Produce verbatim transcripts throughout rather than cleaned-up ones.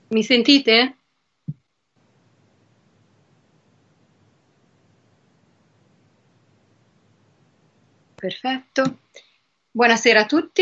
Mi sentite? Perfetto. Buonasera a tutti.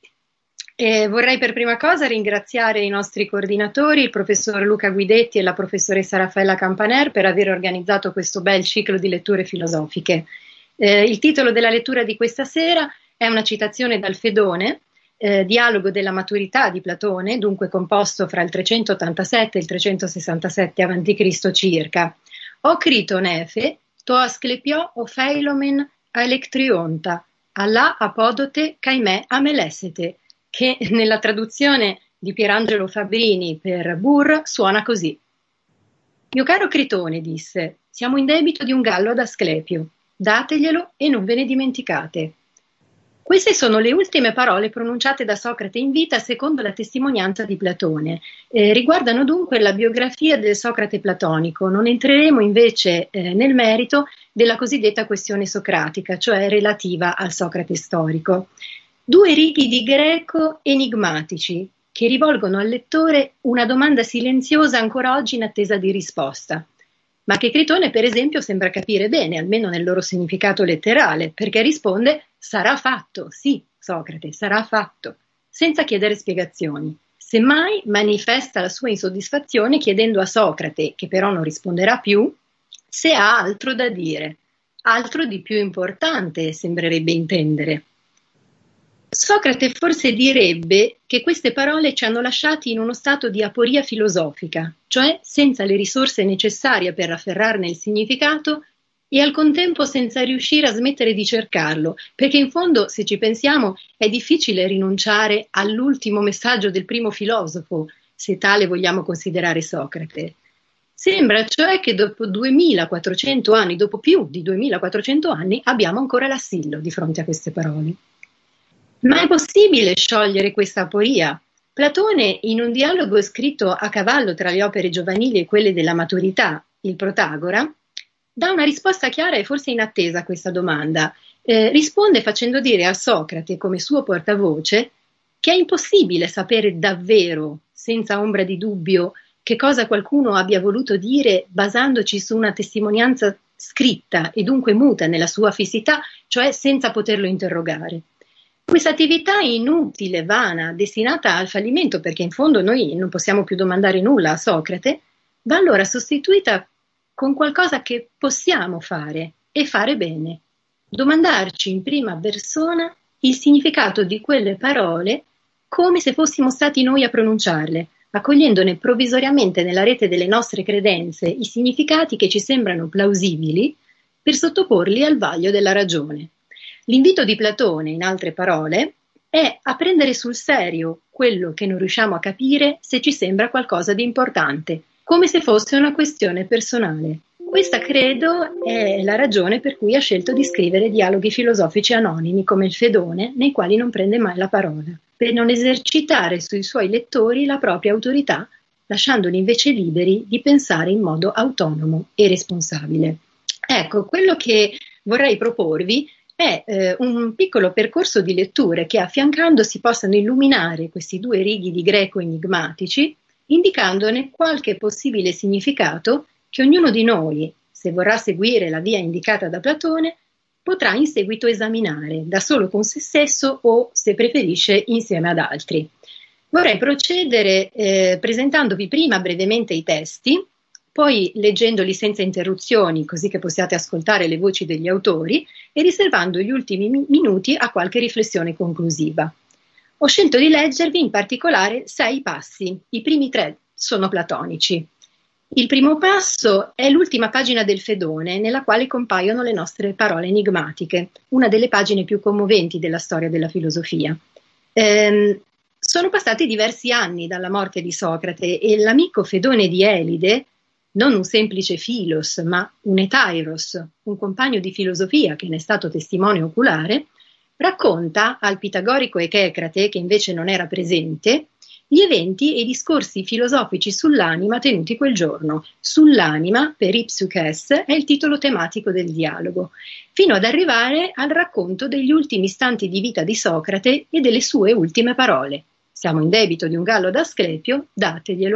E vorrei per prima cosa ringraziare i nostri coordinatori, il professor Luca Guidetti e la professoressa Raffaella Campaner, per aver organizzato questo bel ciclo di letture filosofiche. Eh, il titolo della lettura di questa sera è una citazione dal Fedone, eh, Dialogo della maturità di Platone, dunque composto fra il trecentottantasette e il trecentosessantasette avanti Cristo circa. O Criton Efe, to asclepiò o Feilomen a Electrionta, Allah apodote caimè amelessete, che nella traduzione di Pierangelo Fabbrini per Burr suona così. Mio caro Critone, disse, siamo in debito di un gallo ad Asclepio, dateglielo e non ve ne dimenticate. Queste sono le ultime parole pronunciate da Socrate in vita secondo la testimonianza di Platone. Eh, riguardano dunque la biografia del Socrate platonico. Non entreremo invece eh, nel merito della cosiddetta questione socratica, cioè relativa al Socrate storico. Due righi di greco enigmatici che rivolgono al lettore una domanda silenziosa ancora oggi in attesa di risposta, ma che Critone per esempio sembra capire bene, almeno nel loro significato letterale, perché risponde sarà fatto, sì Socrate, sarà fatto, senza chiedere spiegazioni. Semmai manifesta la sua insoddisfazione chiedendo a Socrate, che però non risponderà più, se ha altro da dire, altro di più importante sembrerebbe intendere. Socrate forse direbbe che queste parole ci hanno lasciati in uno stato di aporia filosofica, cioè senza le risorse necessarie per afferrarne il significato e al contempo senza riuscire a smettere di cercarlo, perché in fondo, se ci pensiamo, è difficile rinunciare all'ultimo messaggio del primo filosofo, se tale vogliamo considerare Socrate. Sembra cioè che dopo duemilaquattrocento anni, dopo più di duemilaquattrocento anni, abbiamo ancora l'assillo di fronte a queste parole. Ma è possibile sciogliere questa aporia? Platone, in un dialogo scritto a cavallo tra le opere giovanili e quelle della maturità, il Protagora, dà una risposta chiara e forse inattesa a questa domanda. Eh, risponde facendo dire a Socrate, come suo portavoce, che è impossibile sapere davvero, senza ombra di dubbio, che cosa qualcuno abbia voluto dire basandoci su una testimonianza scritta e dunque muta nella sua fissità, cioè senza poterlo interrogare. Questa attività inutile, vana, destinata al fallimento, perché in fondo noi non possiamo più domandare nulla a Socrate, va allora sostituita con qualcosa che possiamo fare e fare bene. Domandarci in prima persona il significato di quelle parole come se fossimo stati noi a pronunciarle, accogliendone provvisoriamente nella rete delle nostre credenze i significati che ci sembrano plausibili per sottoporli al vaglio della ragione. L'invito di Platone, in altre parole, è a prendere sul serio quello che non riusciamo a capire se ci sembra qualcosa di importante, come se fosse una questione personale. Questa, credo, è la ragione per cui ha scelto di scrivere dialoghi filosofici anonimi come il Fedone, nei quali non prende mai la parola, per non esercitare sui suoi lettori la propria autorità, lasciandoli invece liberi di pensare in modo autonomo e responsabile. Ecco, quello che vorrei proporvi è eh, un piccolo percorso di letture che affiancandosi possano illuminare questi due righi di greco enigmatici, indicandone qualche possibile significato che ognuno di noi, se vorrà seguire la via indicata da Platone, potrà in seguito esaminare da solo con se stesso o, se preferisce, insieme ad altri. Vorrei procedere eh, presentandovi prima brevemente i testi, poi leggendoli senza interruzioni, così che possiate ascoltare le voci degli autori, e riservando gli ultimi mi- minuti a qualche riflessione conclusiva. Ho scelto di leggervi in particolare sei passi, i primi tre sono platonici. Il primo passo è l'ultima pagina del Fedone, nella quale compaiono le nostre parole enigmatiche, una delle pagine più commoventi della storia della filosofia. Ehm, sono passati diversi anni dalla morte di Socrate e l'amico Fedone di Elide, non un semplice filos, ma un etairos, un compagno di filosofia che ne è stato testimone oculare, racconta al pitagorico Echecrate, che invece non era presente, gli eventi e i discorsi filosofici sull'anima tenuti quel giorno. Sull'anima, per Ipsuches, è il titolo tematico del dialogo, fino ad arrivare al racconto degli ultimi istanti di vita di Socrate e delle sue ultime parole. Siamo in debito di un gallo d'Asclepio, dateglielo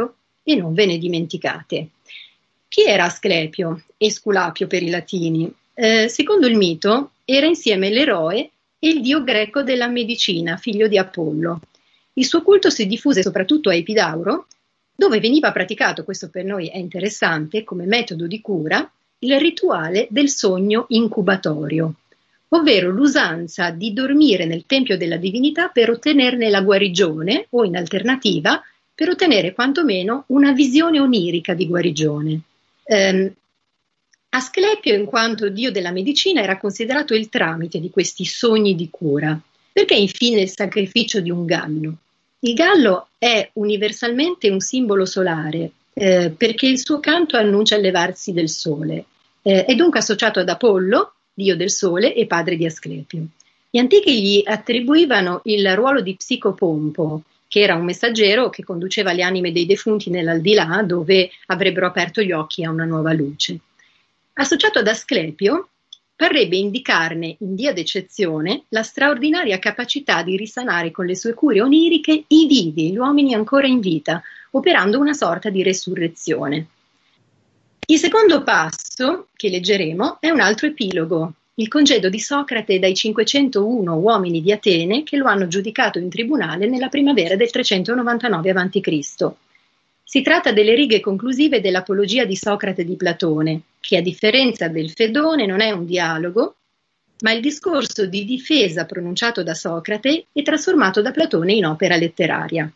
e non ve ne dimenticate. Chi era Asclepio, Esculapio per i latini? Eh, secondo il mito era insieme l'eroe e il dio greco della medicina, figlio di Apollo. Il suo culto si diffuse soprattutto a Epidauro, dove veniva praticato, questo per noi è interessante, come metodo di cura, il rituale del sogno incubatorio, ovvero l'usanza di dormire nel tempio della divinità per ottenerne la guarigione o, in alternativa, per ottenere quantomeno una visione onirica di guarigione. Eh, Asclepio, in quanto dio della medicina, era considerato il tramite di questi sogni di cura. Perché infine il sacrificio di un gallo? Il gallo è universalmente un simbolo solare, eh, perché il suo canto annuncia il levarsi del sole. Eh, è dunque associato ad Apollo, dio del sole e padre di Asclepio. Gli antichi gli attribuivano il ruolo di psicopompo, che era un messaggero che conduceva le anime dei defunti nell'aldilà, dove avrebbero aperto gli occhi a una nuova luce. Associato ad Asclepio, parrebbe indicarne, in via d'eccezione, la straordinaria capacità di risanare con le sue cure oniriche i vivi, gli uomini ancora in vita, operando una sorta di resurrezione. Il secondo passo che leggeremo è un altro epilogo, il congedo di Socrate dai cinquecentouno uomini di Atene che lo hanno giudicato in tribunale nella primavera del trecentonovantanove avanti Cristo Si tratta delle righe conclusive dell'Apologia di Socrate di Platone, che a differenza del Fedone non è un dialogo, ma il discorso di difesa pronunciato da Socrate e trasformato da Platone in opera letteraria.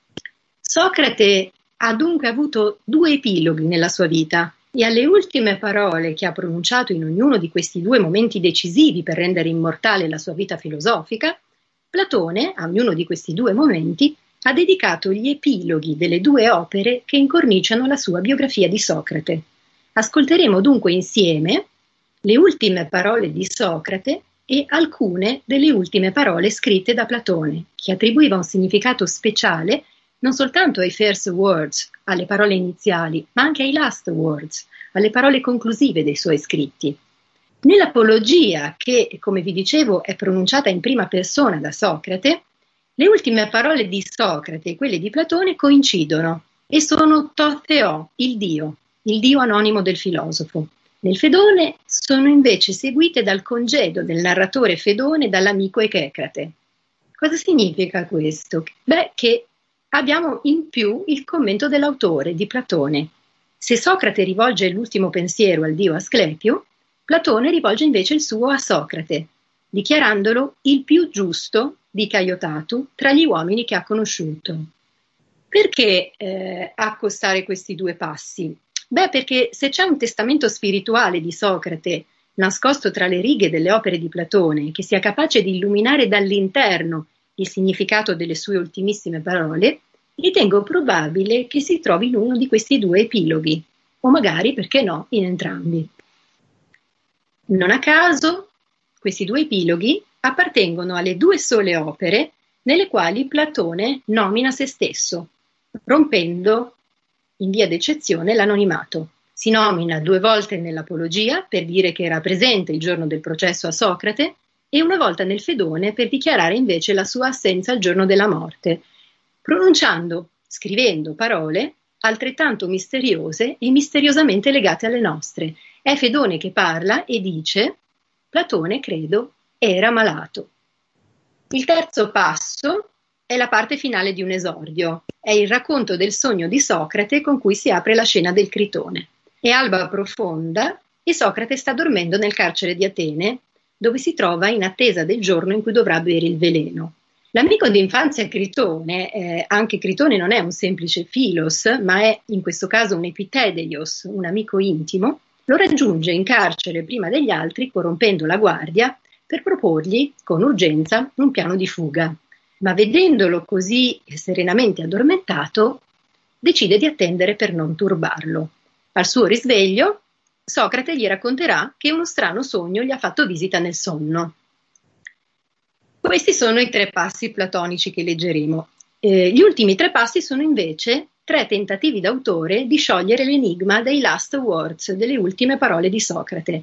Socrate ha dunque avuto due epiloghi nella sua vita e alle ultime parole che ha pronunciato in ognuno di questi due momenti decisivi per rendere immortale la sua vita filosofica, Platone, a ognuno di questi due momenti, ha dedicato gli epiloghi delle due opere che incorniciano la sua biografia di Socrate. Ascolteremo dunque insieme le ultime parole di Socrate e alcune delle ultime parole scritte da Platone, che attribuiva un significato speciale non soltanto ai first words, alle parole iniziali, ma anche ai last words, alle parole conclusive dei suoi scritti. Nell'Apologia, che, come vi dicevo, è pronunciata in prima persona da Socrate, le ultime parole di Socrate e quelle di Platone coincidono e sono to Theou, il Dio, il Dio anonimo del filosofo. Nel Fedone sono invece seguite dal congedo del narratore Fedone dall'amico Echecrate. Cosa significa questo? Beh, che abbiamo in più il commento dell'autore, di Platone. Se Socrate rivolge l'ultimo pensiero al dio Asclepio, Platone rivolge invece il suo a Socrate, dichiarandolo il più giusto di Caiotatu tra gli uomini che ha conosciuto. Perché eh, accostare questi due passi? Beh, perché se c'è un testamento spirituale di Socrate nascosto tra le righe delle opere di Platone, che sia capace di illuminare dall'interno il significato delle sue ultimissime parole, ritengo probabile che si trovi in uno di questi due epiloghi, o magari, perché no, in entrambi. Non a caso, questi due epiloghi appartengono alle due sole opere nelle quali Platone nomina se stesso, rompendo in via d'eccezione l'anonimato. Si nomina due volte nell'Apologia per dire che era presente il giorno del processo a Socrate e una volta nel Fedone per dichiarare invece la sua assenza al giorno della morte, pronunciando, scrivendo parole altrettanto misteriose e misteriosamente legate alle nostre. È Fedone che parla e dice: Platone, credo, era malato. Il terzo passo è la parte finale di un esordio, è il racconto del sogno di Socrate con cui si apre la scena del Critone. È alba profonda e Socrate sta dormendo nel carcere di Atene, dove si trova in attesa del giorno in cui dovrà bere il veleno. L'amico d'infanzia Critone, eh, anche Critone non è un semplice philos, ma è in questo caso un epitedeios, un amico intimo, lo raggiunge in carcere prima degli altri, corrompendo la guardia, per proporgli, con urgenza, un piano di fuga. Ma vedendolo così serenamente addormentato, decide di attendere per non turbarlo. Al suo risveglio, Socrate gli racconterà che uno strano sogno gli ha fatto visita nel sonno. Questi sono i tre passi platonici che leggeremo. Eh, gli ultimi tre passi sono invece tre tentativi d'autore di sciogliere l'enigma dei last words, delle ultime parole di Socrate.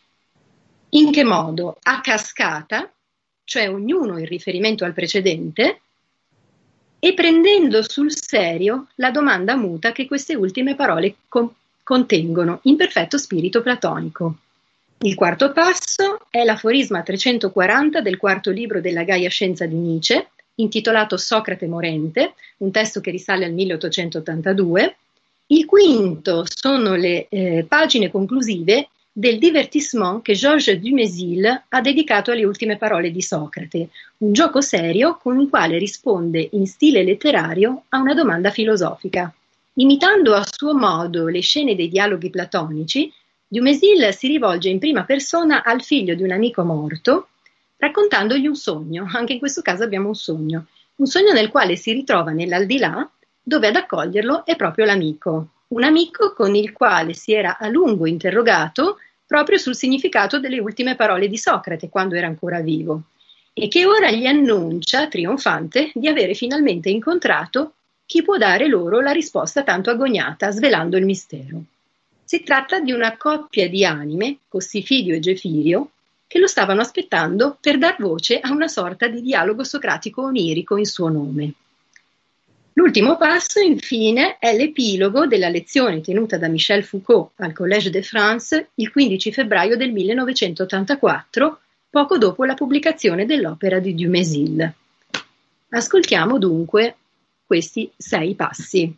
In che modo? A cascata, cioè ognuno in riferimento al precedente, e prendendo sul serio la domanda muta che queste ultime parole con- contengono, in perfetto spirito platonico. Il quarto passo è l'aforisma trecentoquaranta del quarto libro della Gaia Scienza di Nietzsche, intitolato Socrate morente, un testo che risale al milleottocentottantadue. Il quinto sono le eh, pagine conclusive del divertissement che Georges Dumézil ha dedicato alle ultime parole di Socrate, un gioco serio con il quale risponde in stile letterario a una domanda filosofica. Imitando a suo modo le scene dei dialoghi platonici, Dumézil si rivolge in prima persona al figlio di un amico morto, raccontandogli un sogno. Anche in questo caso abbiamo un sogno, un sogno nel quale si ritrova nell'aldilà, dove ad accoglierlo è proprio l'amico, un amico con il quale si era a lungo interrogato proprio sul significato delle ultime parole di Socrate quando era ancora vivo, e che ora gli annuncia, trionfante, di avere finalmente incontrato chi può dare loro la risposta tanto agognata, svelando il mistero. Si tratta di una coppia di anime, Cossifidio e Gefirio, che lo stavano aspettando per dar voce a una sorta di dialogo socratico onirico in suo nome. L'ultimo passo, infine, è l'epilogo della lezione tenuta da Michel Foucault al Collège de France il quindici febbraio del millenovecentottantaquattro, poco dopo la pubblicazione dell'opera di Dumézil. Ascoltiamo dunque questi sei passi.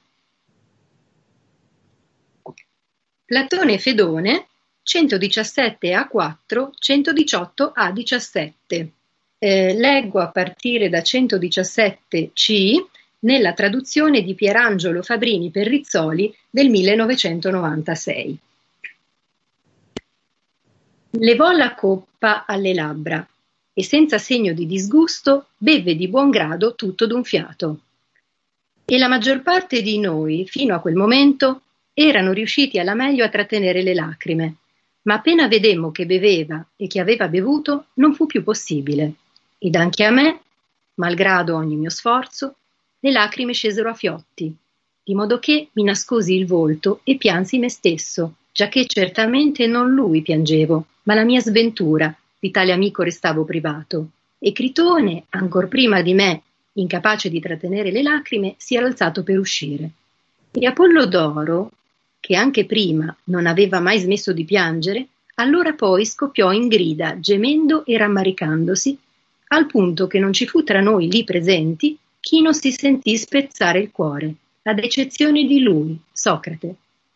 Platone Fedone, centodiciassette A quattro, centodiciotto A diciassette. Eh, leggo a partire da centodiciassette C nella traduzione di Pierangelo Fabrini Perrizzoli del millenovecentonovantasei. Levò la coppa alle labbra e senza segno di disgusto beve di buon grado tutto d'un fiato. E la maggior parte di noi, fino a quel momento, erano riusciti alla meglio a trattenere le lacrime, ma appena vedemmo che beveva e che aveva bevuto, non fu più possibile. Ed anche a me, malgrado ogni mio sforzo, le lacrime scesero a fiotti, di modo che mi nascosi il volto e piansi me stesso, giacché certamente non lui piangevo, ma la mia sventura, di tale amico restavo privato. E Critone, ancor prima di me, incapace di trattenere le lacrime, si era alzato per uscire. E Apollodoro, che anche prima non aveva mai smesso di piangere, allora poi scoppiò in grida, gemendo e rammaricandosi, al punto che non ci fu tra noi lì presenti chi non si sentì spezzare il cuore, ad eccezione di lui, Socrate.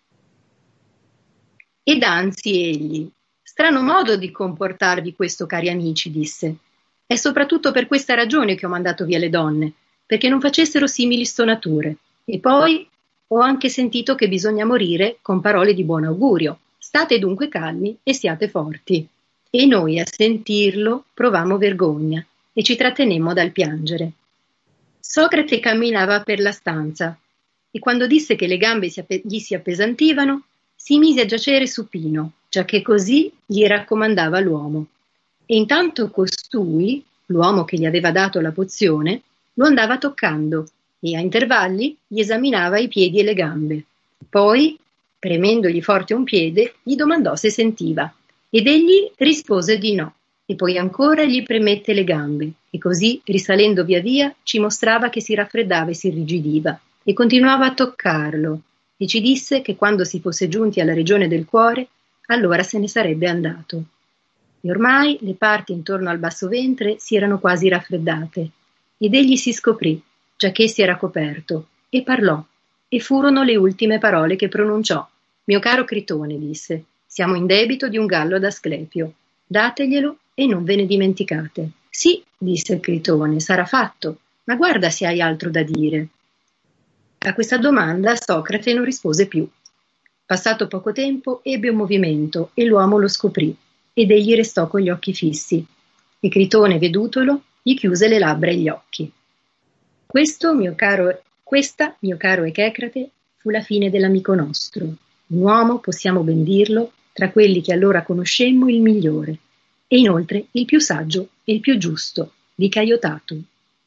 Ed anzi egli, strano modo di comportarvi questo, cari amici, disse. È soprattutto per questa ragione che ho mandato via le donne, perché non facessero simili stonature. E poi ho anche sentito che bisogna morire con parole di buon augurio. State dunque calmi e siate forti. E noi a sentirlo provammo vergogna e ci trattenemmo dal piangere. Socrate camminava per la stanza e quando disse che le gambe si appe- gli si appesantivano, si mise a giacere supino, giacché così gli raccomandava l'uomo. E intanto costui, l'uomo che gli aveva dato la pozione, lo andava toccando e a intervalli gli esaminava i piedi e le gambe. Poi, premendogli forte un piede, gli domandò se sentiva ed egli rispose di no. E poi ancora gli premette le gambe e così, risalendo via via, ci mostrava che si raffreddava e si irrigidiva e continuava a toccarlo e ci disse che quando si fosse giunti alla regione del cuore, allora se ne sarebbe andato. E ormai le parti intorno al basso ventre si erano quasi raffreddate ed egli si scoprì, giacché si era coperto, e parlò, e furono le ultime parole che pronunciò. Mio caro Critone, disse, siamo in debito di un gallo ad Asclepio, dateglielo e non ve ne dimenticate. Sì, disse il Critone, sarà fatto, ma guarda se hai altro da dire. A questa domanda Socrate non rispose più. Passato poco tempo ebbe un movimento e l'uomo lo scoprì, ed egli restò con gli occhi fissi. E Critone, vedutolo, gli chiuse le labbra e gli occhi. Questo, mio caro, questa, mio caro Echecrate, fu la fine dell'amico nostro. Un uomo, possiamo ben dirlo, tra quelli che allora conoscemmo il migliore, e inoltre il più saggio e il più giusto, di Caio Tatum.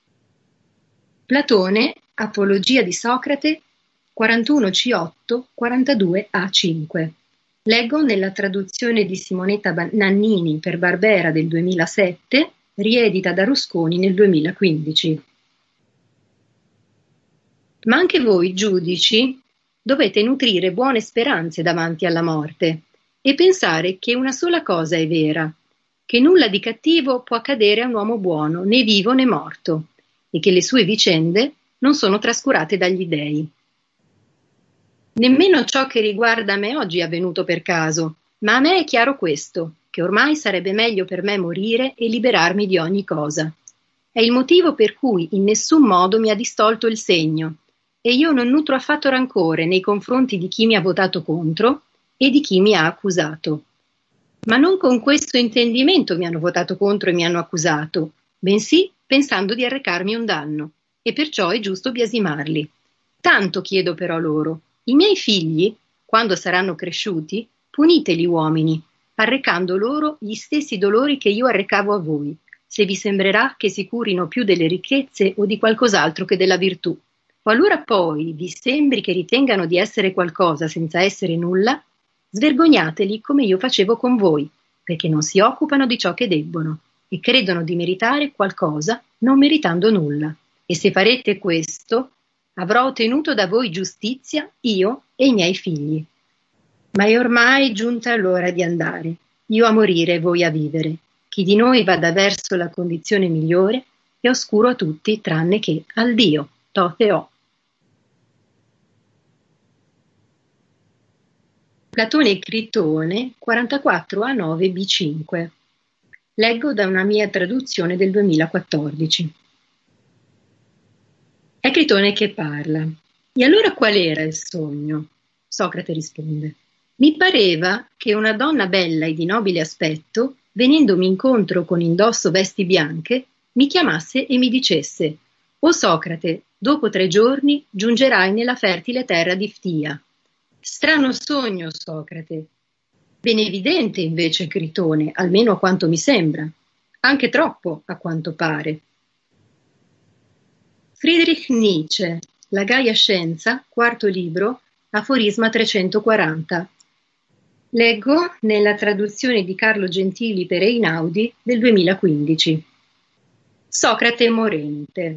Platone, Apologia di Socrate, quarantuno C otto, quarantadue A cinque. Leggo nella traduzione di Simonetta Nannini per Barbera del duemilasette, riedita da Rusconi nel duemilaquindici. Ma anche voi, giudici, dovete nutrire buone speranze davanti alla morte e pensare che una sola cosa è vera, che nulla di cattivo può accadere a un uomo buono, né vivo né morto, e che le sue vicende non sono trascurate dagli dèi. Nemmeno ciò che riguarda me oggi è avvenuto per caso, ma a me è chiaro questo, che ormai sarebbe meglio per me morire e liberarmi di ogni cosa. È il motivo per cui in nessun modo mi ha distolto il segno, e io non nutro affatto rancore nei confronti di chi mi ha votato contro e di chi mi ha accusato. Ma non con questo intendimento mi hanno votato contro e mi hanno accusato, bensì pensando di arrecarmi un danno, e perciò è giusto biasimarli. Tanto chiedo però loro, i miei figli, quando saranno cresciuti, puniteli uomini, arrecando loro gli stessi dolori che io arrecavo a voi, se vi sembrerà che si curino più delle ricchezze o di qualcos'altro che della virtù. Qualora poi vi sembri che ritengano di essere qualcosa senza essere nulla, svergognateli come io facevo con voi, perché non si occupano di ciò che debbono e credono di meritare qualcosa non meritando nulla. E se farete questo, avrò ottenuto da voi giustizia io e i miei figli. Ma è ormai giunta l'ora di andare, io a morire e voi a vivere. Chi di noi vada verso la condizione migliore è oscuro a tutti tranne che al Dio, To Theò. Platone e Critone, quarantaquattro A nove B cinque. Leggo da una mia traduzione del duemilaquattordici. È Critone che parla. E allora qual era il sogno? Socrate risponde. Mi pareva che una donna bella e di nobile aspetto, venendomi incontro con indosso vesti bianche, mi chiamasse e mi dicesse: «O Socrate, dopo tre giorni giungerai nella fertile terra di Ftia». Strano sogno, Socrate. Ben evidente invece, Critone, almeno a quanto mi sembra. Anche troppo, a quanto pare. Friedrich Nietzsche, La Gaia Scienza, quarto libro, aforisma trecentoquaranta. Leggo nella traduzione di Carlo Gentili per Einaudi del duemilaquindici. Socrate morente.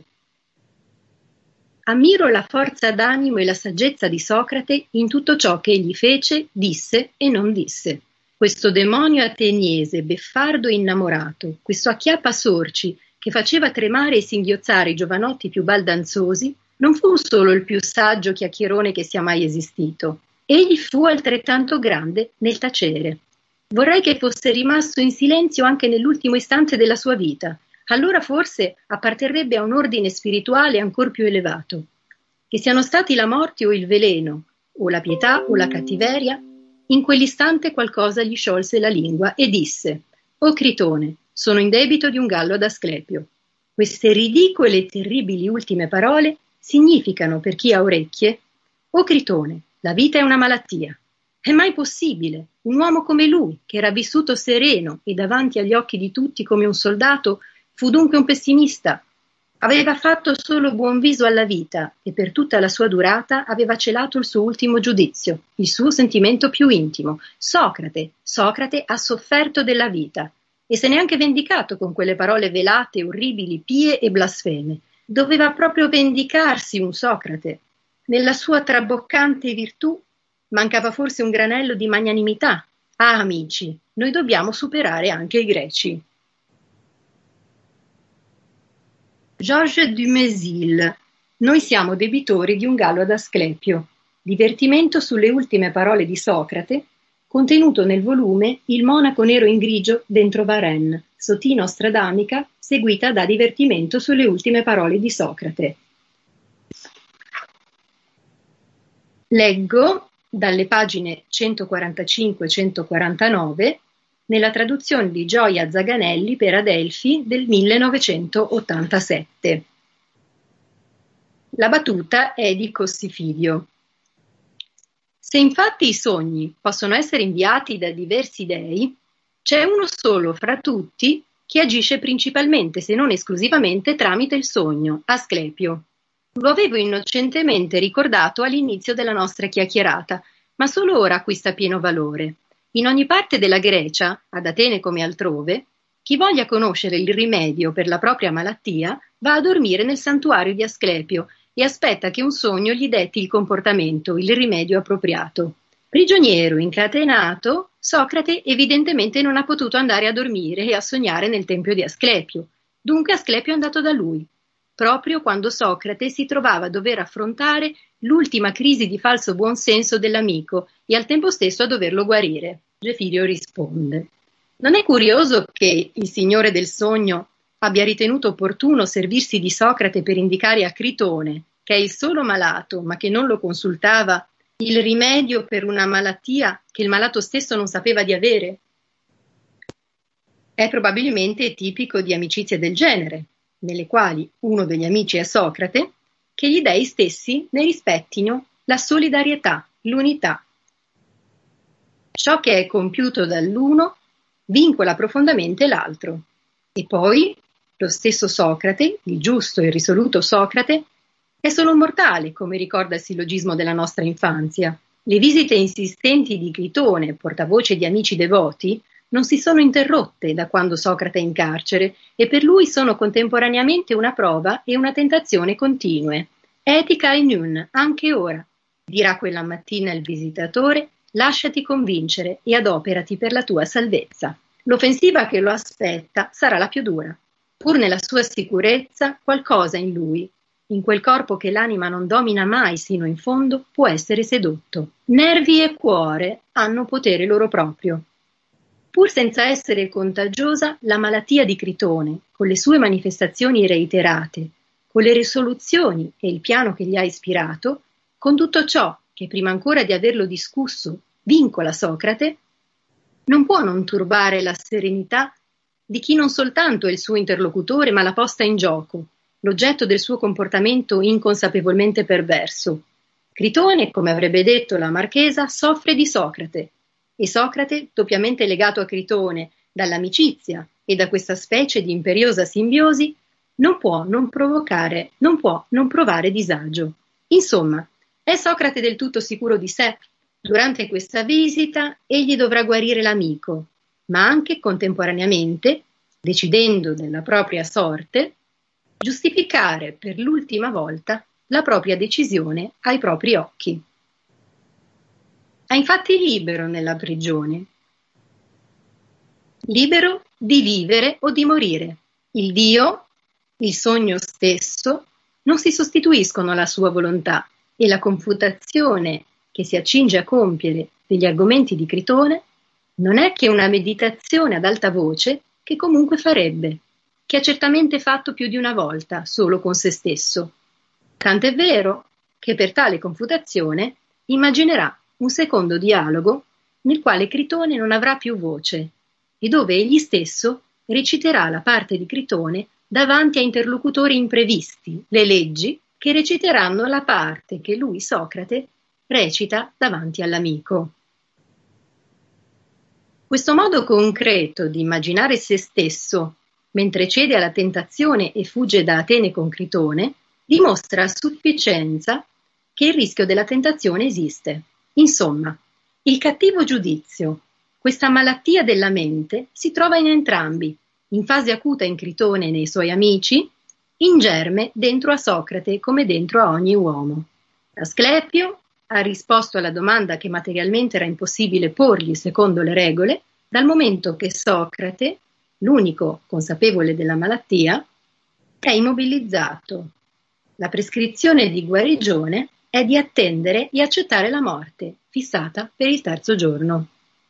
Ammiro la forza d'animo e la saggezza di Socrate in tutto ciò che egli fece, disse e non disse. Questo demonio ateniese, beffardo e innamorato, questo acchiappasorci che faceva tremare e singhiozzare i giovanotti più baldanzosi, non fu solo il più saggio chiacchierone che sia mai esistito. Egli fu altrettanto grande nel tacere. Vorrei che fosse rimasto in silenzio anche nell'ultimo istante della sua vita. Allora forse apparterrebbe a un ordine spirituale ancor più elevato. Che siano stati la morte o il veleno, o la pietà o la cattiveria, in quell'istante qualcosa gli sciolse la lingua e disse: «O Critone, sono in debito di un gallo ad Asclepio». Queste ridicole e terribili ultime parole significano, per chi ha orecchie: «O Critone, la vita è una malattia. È mai possibile? Un uomo come lui, che era vissuto sereno e davanti agli occhi di tutti come un soldato, fu dunque un pessimista. Aveva fatto solo buon viso alla vita e per tutta la sua durata aveva celato il suo ultimo giudizio, il suo sentimento più intimo. Socrate, Socrate ha sofferto della vita e se n'è anche vendicato con quelle parole velate, orribili, pie e blasfeme. Doveva proprio vendicarsi un Socrate. Nella sua traboccante virtù mancava forse un granello di magnanimità. Ah, amici, noi dobbiamo superare anche i greci». Georges Dumézil. Noi siamo debitori di un gallo ad Asclepio. Divertimento sulle ultime parole di Socrate, contenuto nel volume Il monaco nero in grigio dentro Varennes, Sottino Nostradamica, seguita da Divertimento sulle ultime parole di Socrate. Leggo dalle pagine centoquarantacinque centoquarantanove nella traduzione di Gioia Zaganelli per Adelphi del millenovecentottantasette. La battuta è di Cossifidio. Se infatti i sogni possono essere inviati da diversi dei, c'è uno solo fra tutti che agisce principalmente, se non esclusivamente, tramite il sogno, Asclepio. Lo avevo innocentemente ricordato all'inizio della nostra chiacchierata, ma solo ora acquista pieno valore. In ogni parte della Grecia, ad Atene come altrove, chi voglia conoscere il rimedio per la propria malattia va a dormire nel santuario di Asclepio, e aspetta che un sogno gli detti il comportamento, il rimedio appropriato. Prigioniero, incatenato, Socrate evidentemente non ha potuto andare a dormire e a sognare nel tempio di Asclepio. Dunque Asclepio è andato da lui, proprio quando Socrate si trovava a dover affrontare l'ultima crisi di falso buonsenso dell'amico e al tempo stesso a doverlo guarire. Gefilio risponde: non è curioso che il signore del sogno abbia ritenuto opportuno servirsi di Socrate per indicare a Critone, che è il solo malato ma che non lo consultava, il rimedio per una malattia che il malato stesso non sapeva di avere? È probabilmente tipico di amicizie del genere, nelle quali uno degli amici è Socrate, che gli dei stessi ne rispettino la solidarietà, l'unità. Ciò che è compiuto dall'uno vincola profondamente l'altro. E poi lo stesso Socrate, il giusto e risoluto Socrate, è solo un mortale, come ricorda il sillogismo della nostra infanzia. Le visite insistenti di Critone, portavoce di amici devoti, non si sono interrotte da quando Socrate è in carcere e per lui sono contemporaneamente una prova e una tentazione continue. Etica in un, anche ora, dirà quella mattina il visitatore, lasciati convincere e adoperati per la tua salvezza. L'offensiva che lo aspetta sarà la più dura. Pur nella sua sicurezza, qualcosa in lui, in quel corpo che l'anima non domina mai sino in fondo, può essere sedotto. Nervi e cuore hanno potere loro proprio. Pur senza essere contagiosa, la malattia di Critone, con le sue manifestazioni reiterate, con le risoluzioni e il piano che gli ha ispirato, con tutto ciò che prima ancora di averlo discusso vincola Socrate, non può non turbare la serenità di chi non soltanto è il suo interlocutore, ma l'ha posta in gioco, l'oggetto del suo comportamento inconsapevolmente perverso. Critone, come avrebbe detto la marchesa, soffre di Socrate, e Socrate, doppiamente legato a Critone dall'amicizia e da questa specie di imperiosa simbiosi, non può non provocare, non può non provare disagio. Insomma, è Socrate del tutto sicuro di sé? Durante questa visita egli dovrà guarire l'amico, ma anche contemporaneamente, decidendo della propria sorte, giustificare per l'ultima volta la propria decisione ai propri occhi. È infatti libero nella prigione, libero di vivere o di morire. Il Dio, il sogno stesso, non si sostituiscono alla sua volontà e la confutazione che si accinge a compiere degli argomenti di Critone non è che una meditazione ad alta voce che comunque farebbe, che ha certamente fatto più di una volta solo con se stesso. Tant'è vero che per tale confutazione immaginerà un secondo dialogo nel quale Critone non avrà più voce e dove egli stesso reciterà la parte di Critone davanti a interlocutori imprevisti, le leggi che reciteranno la parte che lui, Socrate, recita davanti all'amico. Questo modo concreto di immaginare se stesso mentre cede alla tentazione e fugge da Atene con Critone dimostra a sufficienza che il rischio della tentazione esiste. Insomma, il cattivo giudizio, questa malattia della mente, si trova in entrambi, in fase acuta in Critone e nei suoi amici, in germe dentro a Socrate come dentro a ogni uomo. Asclepio ha risposto alla domanda che materialmente era impossibile porgli secondo le regole, dal momento che Socrate, l'unico consapevole della malattia, è immobilizzato. La prescrizione di guarigione è di attendere e accettare la morte, fissata per il terzo giorno.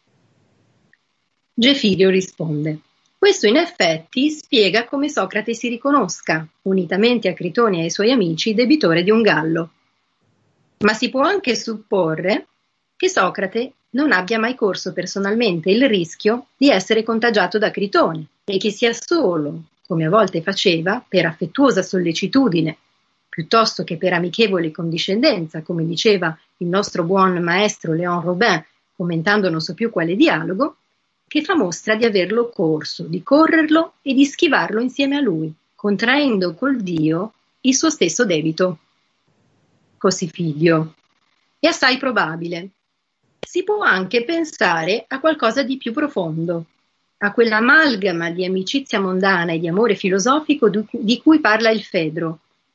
Gefilio risponde: questo in effetti spiega come Socrate si riconosca, unitamente a Critone e ai suoi amici, debitore di un gallo. Ma si può anche supporre che Socrate non abbia mai corso personalmente il rischio di essere contagiato da Critone e che sia solo, come a volte faceva, per affettuosa sollecitudine, piuttosto che per amichevole condiscendenza, come diceva il nostro buon maestro Léon Robin, commentando non so più quale dialogo, che fa mostra di averlo corso, di correrlo e di schivarlo insieme a lui, contraendo col Dio il suo stesso debito. Così figlio. È assai probabile. Si può anche pensare a qualcosa di più profondo, a quell'amalgama di amicizia mondana e di amore filosofico di cui parla il Fedro,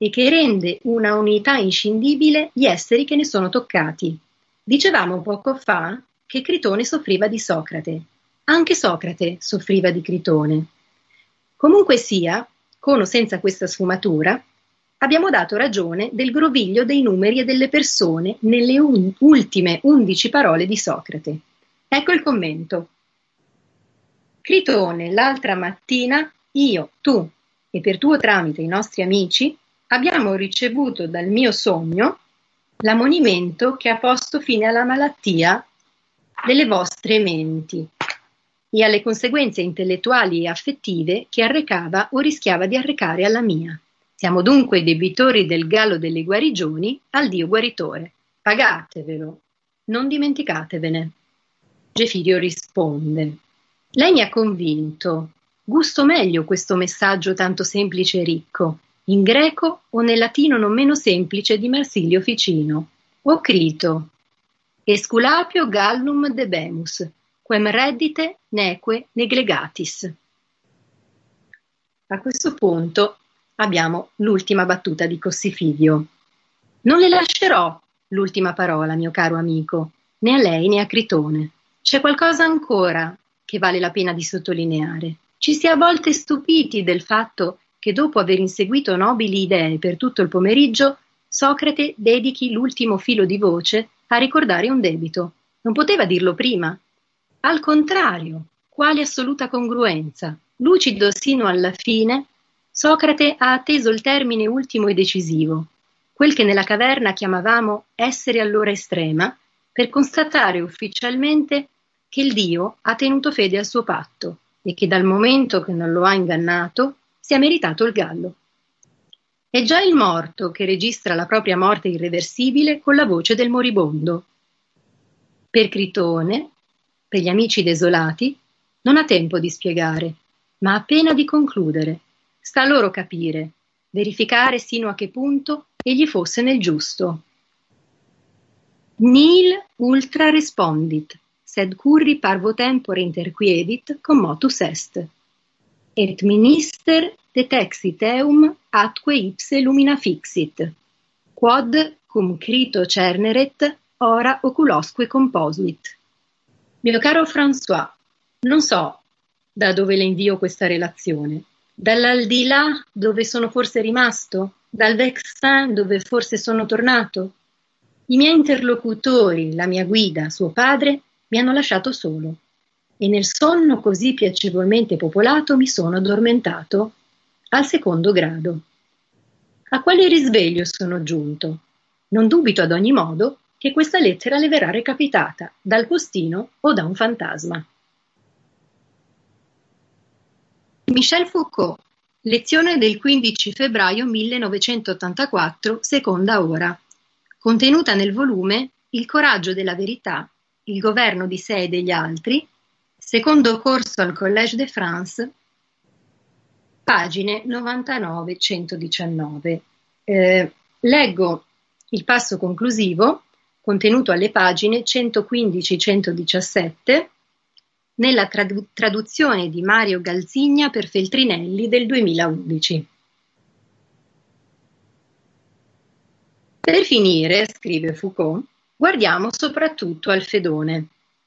e che rende una unità inscindibile gli esseri che ne sono toccati. Dicevamo poco fa che Critone soffriva di Socrate. Anche Socrate soffriva di Critone. Comunque sia, con o senza questa sfumatura, abbiamo dato ragione del groviglio dei numeri e delle persone nelle un- ultime undici parole di Socrate. Ecco il commento. Critone, l'altra mattina, io, tu e per tuo tramite i nostri amici, abbiamo ricevuto dal mio sogno l'ammonimento che ha posto fine alla malattia delle vostre menti e alle conseguenze intellettuali e affettive che arrecava o rischiava di arrecare alla mia. Siamo dunque debitori del gallo delle guarigioni al Dio guaritore. Pagatevelo, non dimenticatevene. Gefidio risponde: lei mi ha convinto. Gusto meglio questo messaggio tanto semplice e ricco, in greco o nel latino non meno semplice di Marsilio Ficino. O Crito, Esculapio gallum debemus, quem reddite neque neglegatis. A questo punto abbiamo l'ultima battuta di Cossifidio. Non le lascerò l'ultima parola, mio caro amico, né a lei né a Critone. C'è qualcosa ancora che vale la pena di sottolineare. Ci si è a volte stupiti del fatto che dopo aver inseguito nobili idee per tutto il pomeriggio, Socrate dedichi l'ultimo filo di voce a ricordare un debito. Non poteva dirlo prima. Al contrario, quale assoluta congruenza. Lucido sino alla fine, Socrate ha atteso il termine ultimo e decisivo, quel che nella caverna chiamavamo essere all'ora estrema, per constatare ufficialmente che il Dio ha tenuto fede al suo patto e che dal momento che non lo ha ingannato si è meritato il gallo. È già il morto che registra la propria morte irreversibile con la voce del moribondo. Per Critone, per gli amici desolati, non ha tempo di spiegare, ma appena di concludere. Sta a loro capire, verificare sino a che punto egli fosse nel giusto. Nil ultra respondit, sed curri parvo tempore interquiedit commotus est. Et minister detexit eum atque ipse lumina fixit, quod cum Crito cerneret ora oculosque composuit. Mio caro François, non so da dove le invio questa relazione, dall'aldilà dove sono forse rimasto, dal Vexin dove forse sono tornato. I miei interlocutori, la mia guida, suo padre, mi hanno lasciato solo e nel sonno così piacevolmente popolato mi sono addormentato al secondo grado. A quale risveglio sono giunto? Non dubito ad ogni modo che questa lettera le verrà recapitata dal postino o da un fantasma. Michel Foucault, lezione del quindici febbraio millenovecentottantaquattro, seconda ora, contenuta nel volume Il coraggio della verità, il governo di sé e degli altri, secondo corso al Collège de France, pagine novantanove centodiciannove. Eh, leggo il passo conclusivo, contenuto alle pagine centoquindici centodiciassette, nella tradu- traduzione di Mario Galzigna per Feltrinelli del duemilaundici. Per finire, scrive Foucault, guardiamo soprattutto al Fedone.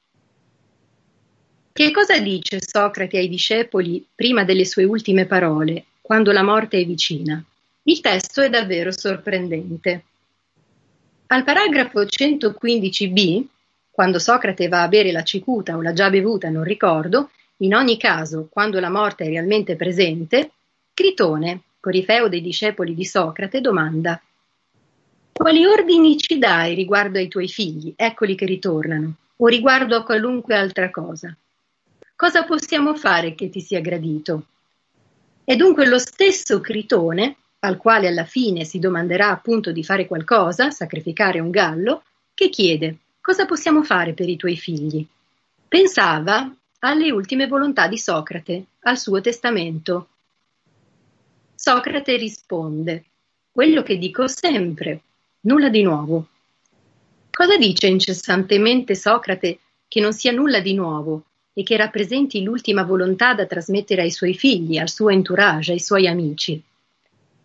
Che cosa dice Socrate ai discepoli prima delle sue ultime parole, quando la morte è vicina? Il testo è davvero sorprendente. Al paragrafo centoquindici b, quando Socrate va a bere la cicuta o l'ha già bevuta, non ricordo, in ogni caso, quando la morte è realmente presente, Critone, corifeo dei discepoli di Socrate, domanda: quali ordini ci dai riguardo ai tuoi figli, eccoli che ritornano, o riguardo a qualunque altra cosa? Cosa possiamo fare che ti sia gradito? È dunque lo stesso Critone, al quale alla fine si domanderà appunto di fare qualcosa, sacrificare un gallo, che chiede: cosa possiamo fare per i tuoi figli? Pensava alle ultime volontà di Socrate, al suo testamento. Socrate risponde: quello che dico sempre, nulla di nuovo. Cosa dice incessantemente Socrate che non sia nulla di nuovo e che rappresenti l'ultima volontà da trasmettere ai suoi figli, al suo entourage, ai suoi amici?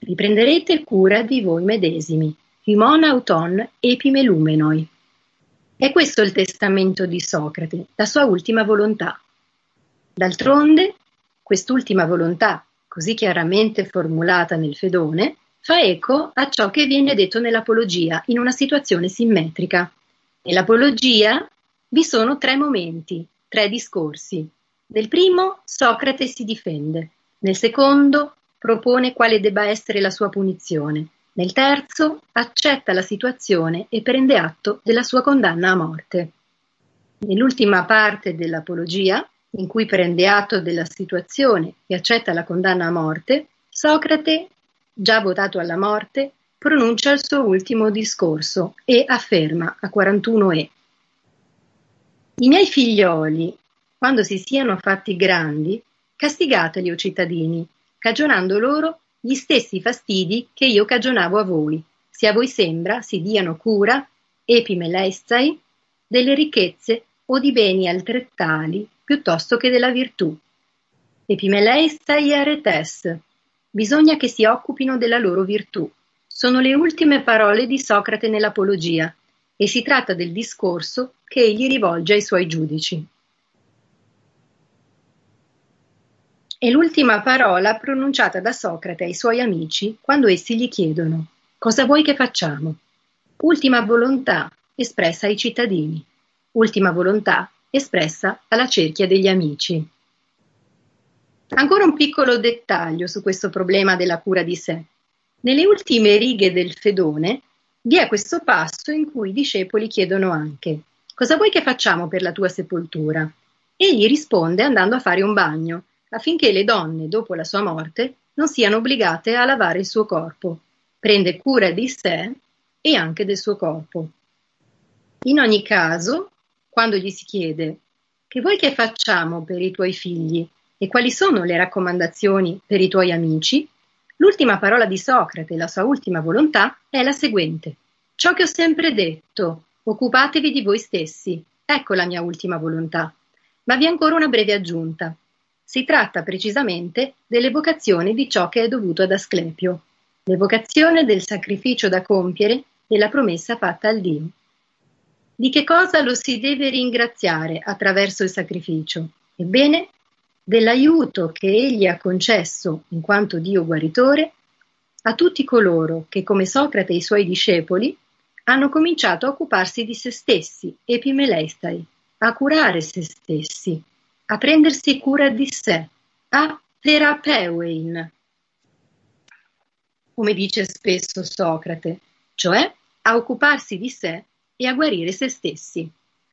Vi prenderete cura di voi medesimi, humon auton epime lumenoi. È questo il testamento di Socrate, la sua ultima volontà. D'altronde, quest'ultima volontà, così chiaramente formulata nel Fedone, fa eco a ciò che viene detto nell'Apologia in una situazione simmetrica. Nell'Apologia vi sono tre momenti, tre discorsi. Nel primo Socrate si difende, nel secondo propone quale debba essere la sua punizione, nel terzo accetta la situazione e prende atto della sua condanna a morte. Nell'ultima parte dell'Apologia, in cui prende atto della situazione e accetta la condanna a morte, Socrate, già votato alla morte, pronuncia il suo ultimo discorso e afferma a quarantuno e I miei figlioli, quando si siano fatti grandi, castigateli, o cittadini, cagionando loro gli stessi fastidi che io cagionavo a voi, se a voi sembra si diano cura, epimeleistai, delle ricchezze o di beni altrettali, piuttosto che della virtù. Epimeleistai aretes, bisogna che si occupino della loro virtù. Sono le ultime parole di Socrate nell'Apologia e si tratta del discorso che egli rivolge ai suoi giudici. È l'ultima parola pronunciata da Socrate ai suoi amici quando essi gli chiedono: cosa vuoi che facciamo? Ultima volontà espressa ai cittadini, ultima volontà espressa alla cerchia degli amici. Ancora un piccolo dettaglio su questo problema della cura di sé. Nelle ultime righe del Fedone vi è questo passo in cui i discepoli chiedono anche: cosa vuoi che facciamo per la tua sepoltura? Egli risponde andando a fare un bagno, affinché le donne, dopo la sua morte, non siano obbligate a lavare il suo corpo. Prende cura di sé e anche del suo corpo. In ogni caso, quando gli si chiede: che vuoi che facciamo per i tuoi figli e quali sono le raccomandazioni per i tuoi amici, l'ultima parola di Socrate, la sua ultima volontà, è la seguente: ciò che ho sempre detto, occupatevi di voi stessi, ecco la mia ultima volontà. Ma vi è ancora una breve aggiunta. Si tratta precisamente dell'evocazione di ciò che è dovuto ad Asclepio, l'evocazione del sacrificio da compiere della promessa fatta al Dio. Di che cosa lo si deve ringraziare attraverso il sacrificio? Ebbene, dell'aiuto che egli ha concesso, in quanto Dio guaritore, a tutti coloro che, come Socrate e i suoi discepoli, hanno cominciato a occuparsi di se stessi, epimeleistai, a curare se stessi, a prendersi cura di sé, a therapeuein, come dice spesso Socrate, cioè a occuparsi di sé e a guarire se stessi.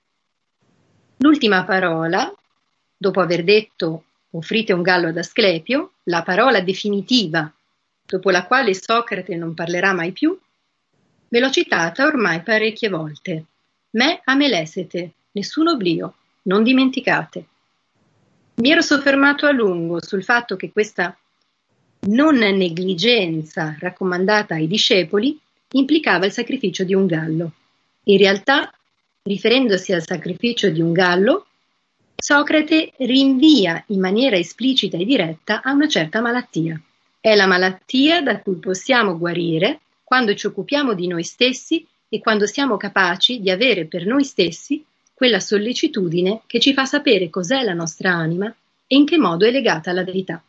L'ultima parola, dopo aver detto offrite un gallo ad Asclepio, la parola definitiva, dopo la quale Socrate non parlerà mai più, ve l'ho citata ormai parecchie volte. Me amelesete, nessun oblio, non dimenticate. Mi ero soffermato a lungo sul fatto che questa non negligenza raccomandata ai discepoli implicava il sacrificio di un gallo. In realtà, riferendosi al sacrificio di un gallo, Socrate rinvia in maniera esplicita e diretta a una certa malattia. È la malattia da cui possiamo guarire quando ci occupiamo di noi stessi e quando siamo capaci di avere per noi stessi quella sollecitudine che ci fa sapere cos'è la nostra anima e in che modo è legata alla verità.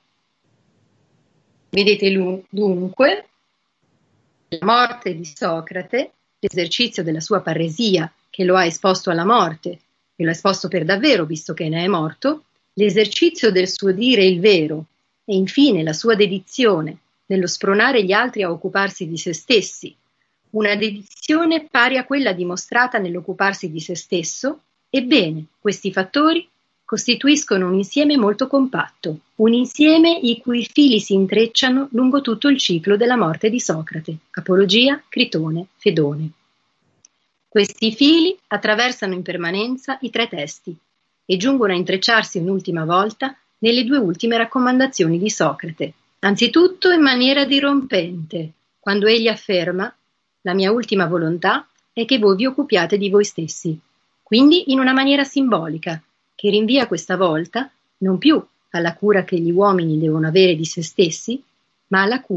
Vedete dunque, la morte di Socrate, l'esercizio della sua parresia che lo ha esposto alla morte, e lo ha esposto per davvero visto che ne è morto, l'esercizio del suo dire il vero e infine la sua dedizione nello spronare gli altri a occuparsi di se stessi, una dedizione pari a quella dimostrata nell'occuparsi di se stesso, ebbene, questi fattori costituiscono un insieme molto compatto, un insieme i cui fili si intrecciano lungo tutto il ciclo della morte di Socrate, Apologia, Critone, Fedone. Questi fili attraversano in permanenza i tre testi e giungono a intrecciarsi un'ultima volta nelle due ultime raccomandazioni di Socrate, anzitutto in maniera dirompente, quando egli afferma: la mia ultima volontà è che voi vi occupiate di voi stessi, quindi in una maniera simbolica, che rinvia questa volta non più alla cura che gli uomini devono avere di se stessi, ma alla cura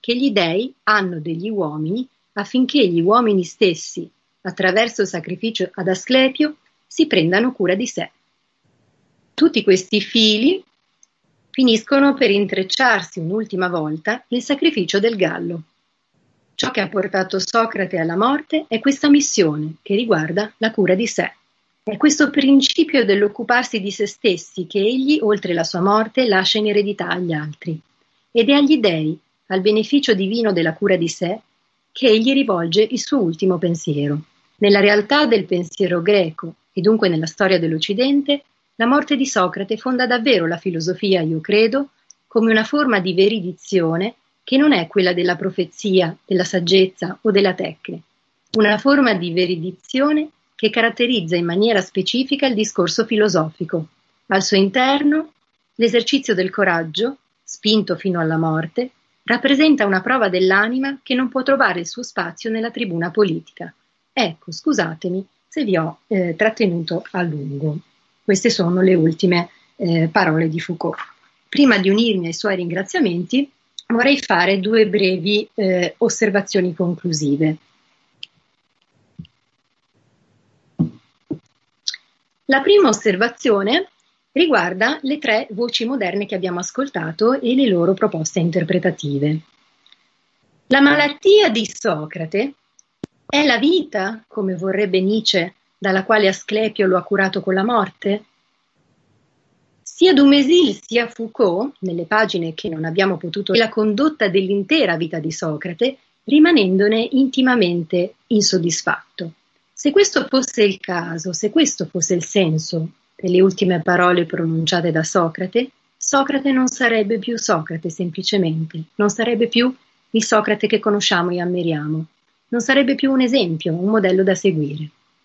che gli dei hanno degli uomini affinché gli uomini stessi, attraverso il sacrificio ad Asclepio, si prendano cura di sé. Tutti questi fili finiscono per intrecciarsi un'ultima volta nel sacrificio del gallo. Ciò che ha portato Socrate alla morte è questa missione che riguarda la cura di sé. È questo principio dell'occuparsi di se stessi che egli, oltre la sua morte, lascia in eredità agli altri. Ed è agli dei, al beneficio divino della cura di sé, che egli rivolge il suo ultimo pensiero. Nella realtà del pensiero greco e dunque nella storia dell'Occidente, la morte di Socrate fonda davvero la filosofia, io credo, come una forma di veridizione che non è quella della profezia, della saggezza o della tecnica, una forma di veridizione che caratterizza in maniera specifica il discorso filosofico. Al suo interno, l'esercizio del coraggio, spinto fino alla morte, rappresenta una prova dell'anima che non può trovare il suo spazio nella tribuna politica. Ecco, scusatemi se vi ho eh, trattenuto a lungo. Queste sono le ultime eh, parole di Foucault. Prima di unirmi ai suoi ringraziamenti, vorrei fare due brevi eh, osservazioni conclusive. La prima osservazione riguarda le tre voci moderne che abbiamo ascoltato e le loro proposte interpretative. La malattia di Socrate è la vita, come vorrebbe Nietzsche, dalla quale Asclepio lo ha curato con la morte? Sia Dumézil sia Foucault, nelle pagine che non abbiamo potuto, la condotta dell'intera vita di Socrate, rimanendone intimamente insoddisfatto. Se questo fosse il caso, se questo fosse il senso delle ultime parole pronunciate da Socrate, Socrate non sarebbe più Socrate semplicemente, non sarebbe più il Socrate che conosciamo e ammiriamo, non sarebbe più un esempio, un modello da seguire.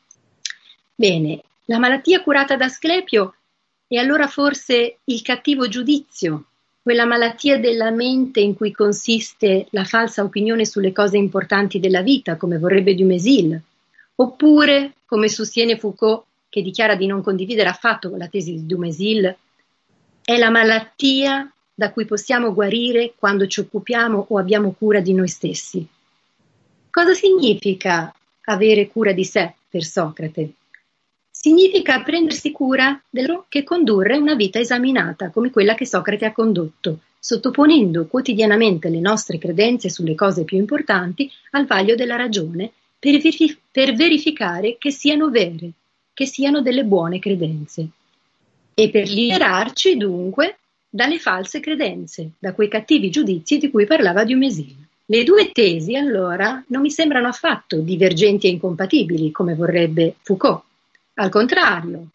Bene, la malattia curata da Asclepio è allora forse il cattivo giudizio, quella malattia della mente in cui consiste la falsa opinione sulle cose importanti della vita, come vorrebbe Dumézil, oppure, come sostiene Foucault, che dichiara di non condividere affatto la tesi di Dumézil, è la malattia da cui possiamo guarire quando ci occupiamo o abbiamo cura di noi stessi. Cosa significa avere cura di sé per Socrate? Significa prendersi cura dello che condurre una vita esaminata come quella che Socrate ha condotto, sottoponendo quotidianamente le nostre credenze sulle cose più importanti al vaglio della ragione per, verif- per verificare che siano vere, che siano delle buone credenze e per liberarci dunque dalle false credenze, da quei cattivi giudizi di cui parlava Dumézil. Le due tesi allora non mi sembrano affatto divergenti e incompatibili come vorrebbe Foucault. Al contrario,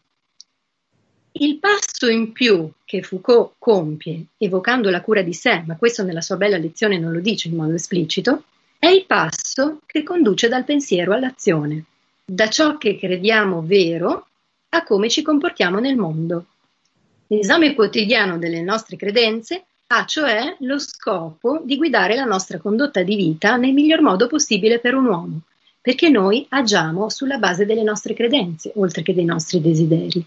il passo in più che Foucault compie, evocando la cura di sé, ma questo nella sua bella lezione non lo dice in modo esplicito, è il passo che conduce dal pensiero all'azione, da ciò che crediamo vero a come ci comportiamo nel mondo. L'esame quotidiano delle nostre credenze ha cioè lo scopo di guidare la nostra condotta di vita nel miglior modo possibile per un uomo, perché noi agiamo sulla base delle nostre credenze, oltre che dei nostri desideri.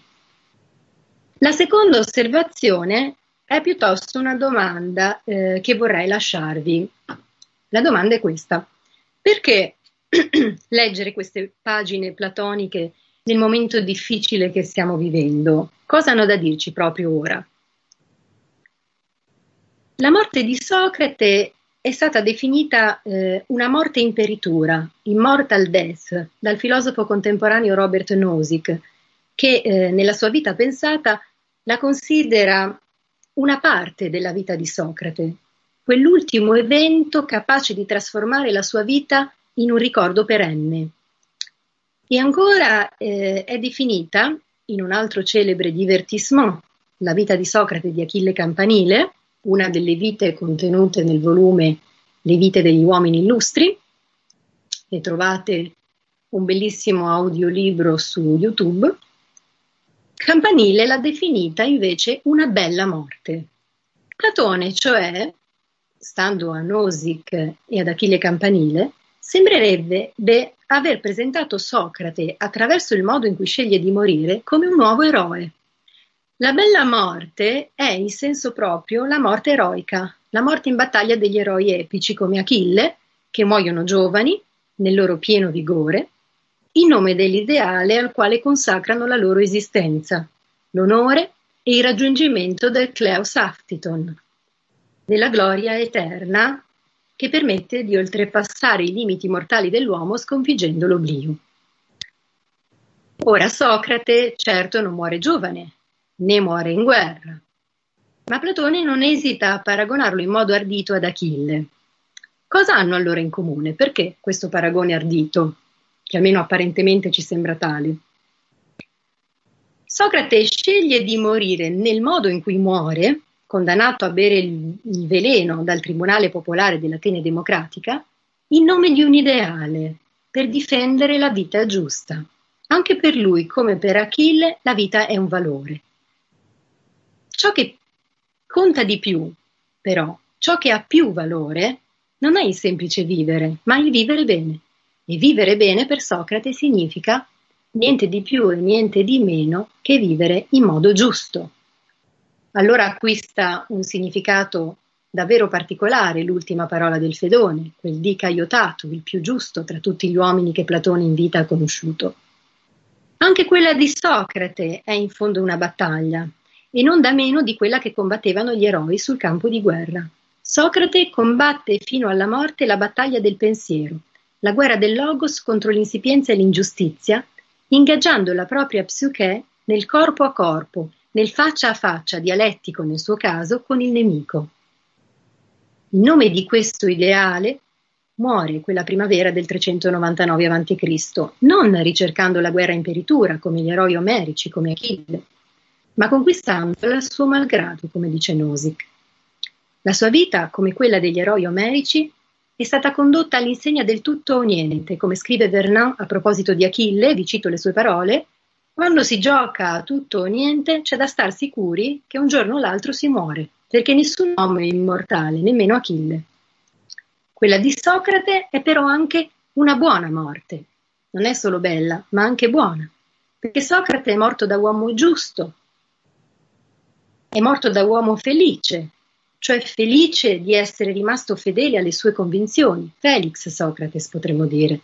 La seconda osservazione è piuttosto una domanda eh, che vorrei lasciarvi. La domanda è questa: perché leggere queste pagine platoniche nel momento difficile che stiamo vivendo? Cosa hanno da dirci proprio ora? La morte di Socrate è stata definita eh, una morte imperitura, immortal death, dal filosofo contemporaneo Robert Nozick, che eh, nella sua vita pensata la considera una parte della vita di Socrate, quell'ultimo evento capace di trasformare la sua vita in un ricordo perenne. E ancora eh, è definita, in un altro celebre divertissement, La vita di Socrate di Achille Campanile, una delle vite contenute nel volume Le vite degli uomini illustri, e trovate un bellissimo audiolibro su YouTube. Campanile l'ha definita invece una bella morte. Platone, cioè, stando a Nozick e ad Achille Campanile, sembrerebbe beh, aver presentato Socrate, attraverso il modo in cui sceglie di morire, come un nuovo eroe. La bella morte è in senso proprio la morte eroica, la morte in battaglia degli eroi epici come Achille, che muoiono giovani, nel loro pieno vigore, in nome dell'ideale al quale consacrano la loro esistenza, l'onore e il raggiungimento del Kleos Aftiton, della gloria eterna che permette di oltrepassare i limiti mortali dell'uomo sconfiggendo l'oblio. Ora Socrate certo non muore giovane, né muore in guerra, ma Platone non esita a paragonarlo in modo ardito ad Achille. Cosa hanno allora in comune? Perché questo paragone ardito, che almeno apparentemente ci sembra tale? Socrate sceglie di morire nel modo in cui muore, condannato a bere il, il veleno dal tribunale popolare dell'Atene democratica, in nome di un ideale, per difendere la vita giusta. Anche per lui, come per Achille, la vita è un valore. Ciò che conta di più, però, ciò che ha più valore, non è il semplice vivere, ma il vivere bene. E vivere bene per Socrate significa niente di più e niente di meno che vivere in modo giusto. Allora acquista un significato davvero particolare l'ultima parola del Fedone, quel dica iotato, il più giusto tra tutti gli uomini che Platone in vita ha conosciuto. Anche quella di Socrate è in fondo una battaglia, e non da meno di quella che combattevano gli eroi sul campo di guerra. Socrate combatte fino alla morte la battaglia del pensiero, la guerra del logos contro l'insipienza e l'ingiustizia, ingaggiando la propria psiche nel corpo a corpo, nel faccia a faccia, dialettico nel suo caso, con il nemico. In nome di questo ideale muore quella primavera del trecentonovantanove avanti Cristo, non ricercando la guerra imperitura come gli eroi omerici, come Achille, ma conquistandola a suo malgrado, come dice Nozick. La sua vita, come quella degli eroi omerici, è stata condotta all'insegna del tutto o niente, come scrive Vernon a proposito di Achille, vi cito le sue parole: quando si gioca a tutto o niente c'è da star sicuri che un giorno o l'altro si muore, perché nessun uomo è immortale, nemmeno Achille. Quella di Socrate è però anche una buona morte, non è solo bella, ma anche buona, perché Socrate è morto da uomo giusto, è morto da uomo felice, cioè felice di essere rimasto fedele alle sue convinzioni, Felix Socrates potremmo dire.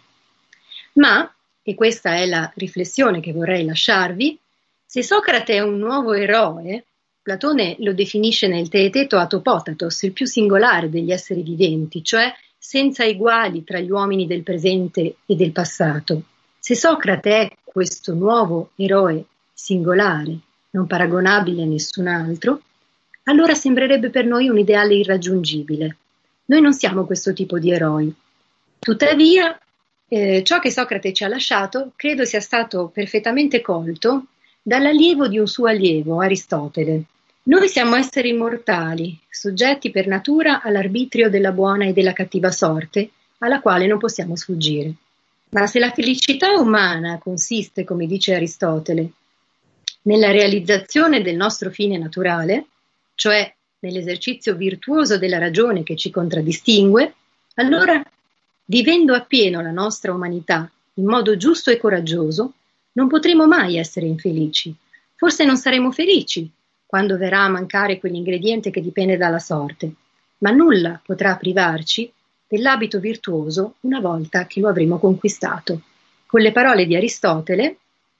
Ma, e questa è la riflessione che vorrei lasciarvi, se Socrate è un nuovo eroe, Platone lo definisce nel Teeteto Atopotatos, il più singolare degli esseri viventi, cioè senza eguali tra gli uomini del presente e del passato. Se Socrate è questo nuovo eroe singolare, non paragonabile a nessun altro, allora sembrerebbe per noi un ideale irraggiungibile. Noi non siamo questo tipo di eroi. Tuttavia, eh, ciò che Socrate ci ha lasciato credo sia stato perfettamente colto dall'allievo di un suo allievo, Aristotele. Noi siamo esseri immortali, soggetti per natura all'arbitrio della buona e della cattiva sorte, alla quale non possiamo sfuggire. Ma se la felicità umana consiste, come dice Aristotele, nella realizzazione del nostro fine naturale, cioè nell'esercizio virtuoso della ragione che ci contraddistingue, allora, vivendo appieno la nostra umanità in modo giusto e coraggioso, non potremo mai essere infelici. Forse non saremo felici quando verrà a mancare quell'ingrediente che dipende dalla sorte, ma nulla potrà privarci dell'abito virtuoso una volta che lo avremo conquistato. Con le parole di Aristotele,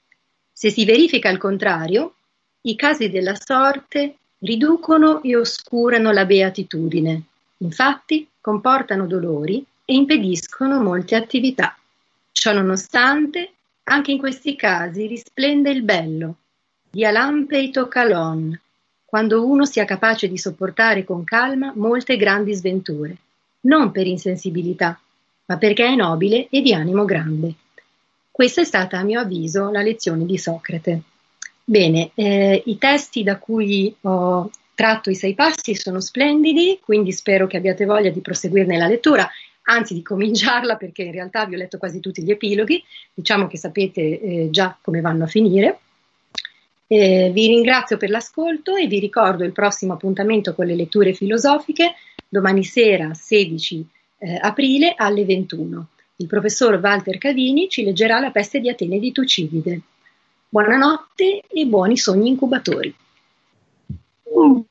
se si verifica il contrario, i casi della sorte riducono e oscurano la beatitudine, infatti comportano dolori e impediscono molte attività. Ciò nonostante, anche in questi casi risplende il bello, dialampeito calon, quando uno sia capace di sopportare con calma molte grandi sventure, non per insensibilità, ma perché è nobile e di animo grande. Questa è stata, a mio avviso, la lezione di Socrate. Bene, eh, i testi da cui ho tratto i sei passi sono splendidi, quindi spero che abbiate voglia di proseguirne la lettura, anzi di cominciarla, perché in realtà vi ho letto quasi tutti gli epiloghi, diciamo che sapete eh, già come vanno a finire. Eh, vi ringrazio per l'ascolto e vi ricordo il prossimo appuntamento con le letture filosofiche, domani sera sedici eh, aprile alle ventuno. Il professor Walter Cavini ci leggerà La peste di Atene di Tucidide. Buonanotte e buoni sogni incubatori. Mm.